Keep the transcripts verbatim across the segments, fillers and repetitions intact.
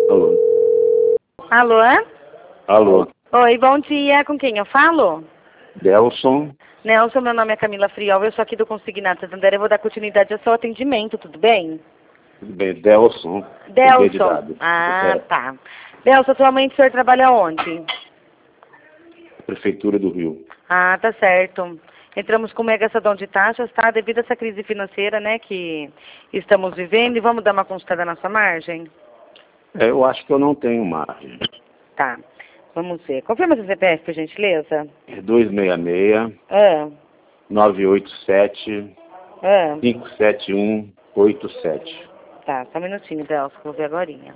Alô? Alô? Alô? Oi, bom dia. Com quem eu falo? Delson? Nelson, meu nome é Camila Friol, eu sou aqui do Consignado Santander, eu vou dar continuidade ao seu atendimento, tudo bem? Tudo bem, Delson. Delson. Ah, É, tá. Delson, atualmente o senhor trabalha onde? Prefeitura do Rio. Ah, tá certo. Entramos com mega sadão de taxas, tá? Devido a essa crise financeira, né, que estamos vivendo, e vamos dar uma consultada na sua margem? É, eu acho que eu não tenho margem. Tá. Vamos ver. Confirma seu C P F, por gentileza. É dois seis seis, Ah, nove oito sete, ah. cinco sete um, oito sete. Tá, só um minutinho, Delson, que eu vou ver agorinha.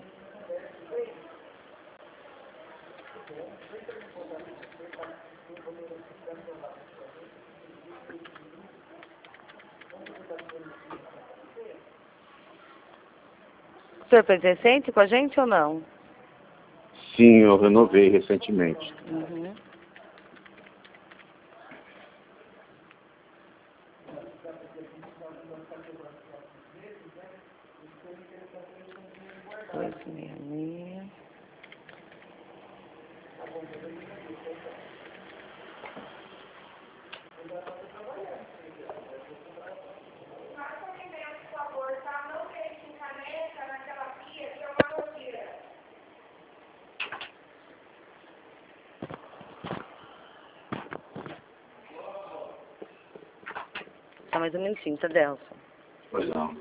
O senhor fez recente com a gente ou não? Sim, eu renovei recentemente. Uhum. Dois, meia, meia. Só mais um minutinho, tá, Delson? Pois não.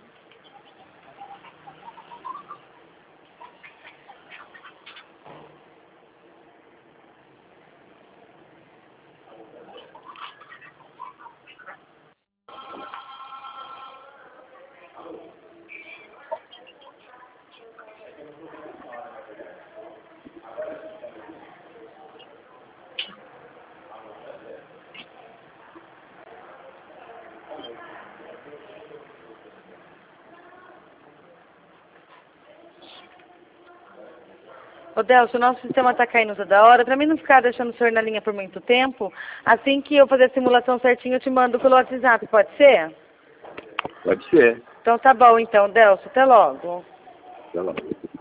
Ô, Delson, o nosso sistema tá caindo toda hora. Pra mim não ficar deixando o senhor na linha por muito tempo, assim que eu fazer a simulação certinho, eu te mando pelo WhatsApp, pode ser? Pode ser. Então tá bom, então, Delson. Até logo. Até lá.